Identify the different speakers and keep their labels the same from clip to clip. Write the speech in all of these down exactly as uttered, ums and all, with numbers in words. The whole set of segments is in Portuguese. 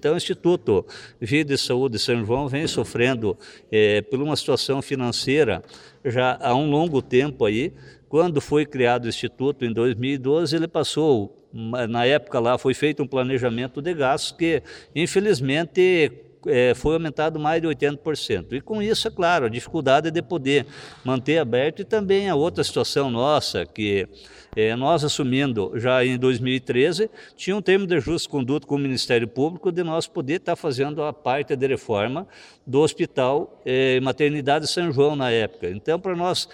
Speaker 1: Então, o Instituto Vida e Saúde São João vem sofrendo é, por uma situação financeira já há um longo tempo aí. Quando foi criado o Instituto em dois mil e doze, ele passou, na época lá foi feito um planejamento de gastos que, infelizmente, é, foi aumentado mais de oitenta por cento. E com isso, é claro, a dificuldade de poder manter aberto e também a outra situação nossa, que é, nós assumindo já em dois mil e treze, tinha um termo de justa conduta com o Ministério Público de nós poder estar fazendo a parte de reforma do Hospital é, Maternidade São João na época. Então, para nós,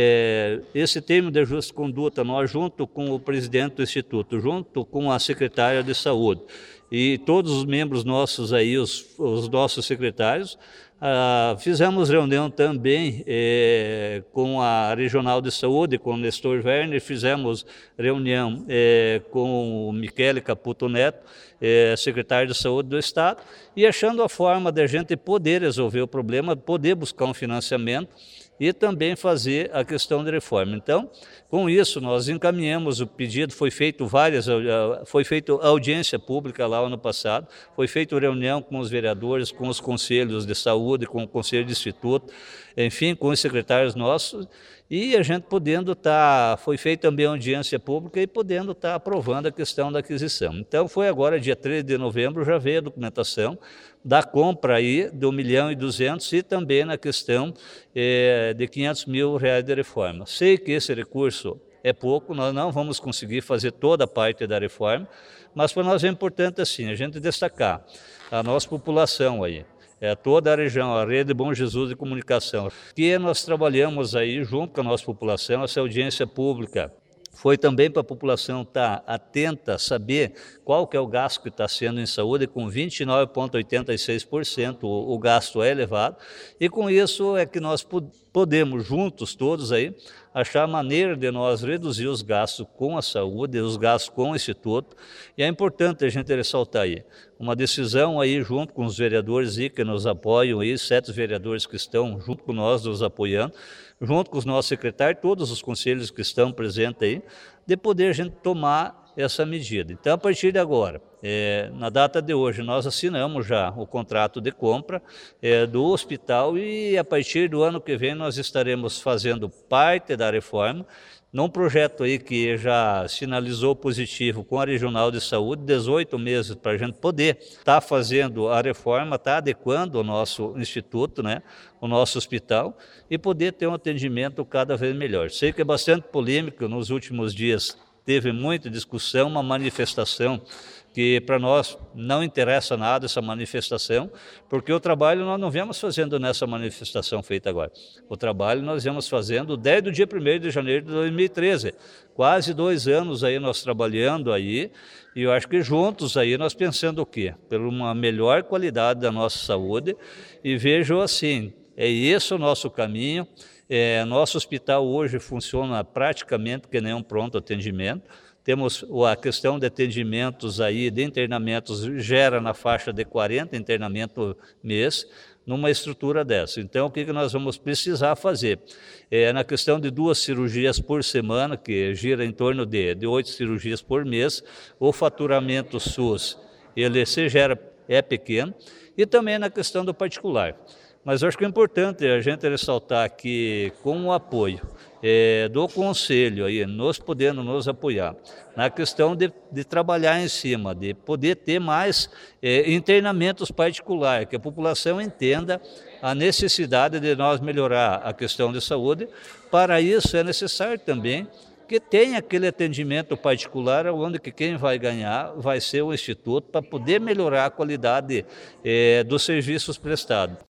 Speaker 1: é, esse termo de justa conduta, nós junto com o presidente do Instituto, junto com a secretária de Saúde, e todos os membros nossos aí, os, os nossos secretários, ah, fizemos reunião também eh, com a Regional de Saúde, com o Nestor Werner, fizemos reunião eh, com o Michele Caputo Neto, eh, secretário de Saúde do Estado, e achando a forma de a gente poder resolver o problema, poder buscar um financiamento e também fazer a questão de reforma. Então, com isso, nós encaminhamos o pedido, foi feito várias, foi feita audiência pública lá ano passado, foi feita reunião com os vereadores, com os conselhos de saúde, com o conselho de instituto, enfim, com os secretários nossos, e a gente podendo estar, foi feita também audiência pública e podendo estar aprovando a questão da aquisição. Então, foi agora, dia treze de novembro, já veio a documentação da compra aí do um milhão e duzentos e também na questão eh, de quinhentos mil reais de reforma. Sei que esse recurso é pouco, nós não vamos conseguir fazer toda a parte da reforma, mas para nós é importante assim, a gente destacar a nossa população aí, é, toda a região, a rede Bom Jesus de Comunicação, que nós trabalhamos aí junto com a nossa população, essa audiência pública. Foi também para a população estar atenta, saber qual que é o gasto que está sendo em saúde, com vinte e nove vírgula oitenta e seis por cento o, o gasto é elevado, e com isso é que nós podemos juntos todos aí achar maneira de nós reduzir os gastos com a saúde, os gastos com o Instituto, e é importante a gente ressaltar aí, uma decisão aí junto com os vereadores aí que nos apoiam aí, sete vereadores que estão junto com nós nos apoiando, junto com os nossos secretários, todos os conselhos que estão presentes aí, de poder a gente tomar essa medida. Então, a partir de agora, é, na data de hoje, nós assinamos já o contrato de compra é, do hospital e a partir do ano que vem nós estaremos fazendo parte da reforma, num projeto aí que já sinalizou positivo com a Regional de Saúde, dezoito meses para a gente poder estar tá fazendo a reforma, estar tá adequando o nosso instituto, né, o nosso hospital, e poder ter um atendimento cada vez melhor. Sei que é bastante polêmico, nos últimos dias teve muita discussão, uma manifestação que para nós não interessa nada essa manifestação, porque o trabalho nós não viemos fazendo nessa manifestação feita agora. O trabalho nós viemos fazendo desde o dia primeiro de janeiro de dois mil e treze. Quase dois anos aí nós trabalhando aí, e eu acho que juntos aí nós pensando o quê? Por uma melhor qualidade da nossa saúde, e vejo assim, é esse o nosso caminho. É, nosso hospital hoje funciona praticamente que nem um pronto atendimento. Temos a questão de atendimentos aí, de internamentos, gera na faixa de quarenta internamentos mês, numa estrutura dessa. Então, o que que nós vamos precisar fazer? É, na questão de duas cirurgias por semana, que gira em torno de, de oito cirurgias por mês, o faturamento SUS, ele se gera, é pequeno, e também na questão do particular. Mas eu acho que é importante a gente ressaltar que, com o apoio é, do Conselho, aí, nos podendo nos apoiar, na questão de, de trabalhar em cima, de poder ter mais é, internamentos particulares, que a população entenda a necessidade de nós melhorar a questão de saúde. Para isso é necessário também que tenha aquele atendimento particular, onde que quem vai ganhar vai ser o Instituto, para poder melhorar a qualidade é, dos serviços prestados.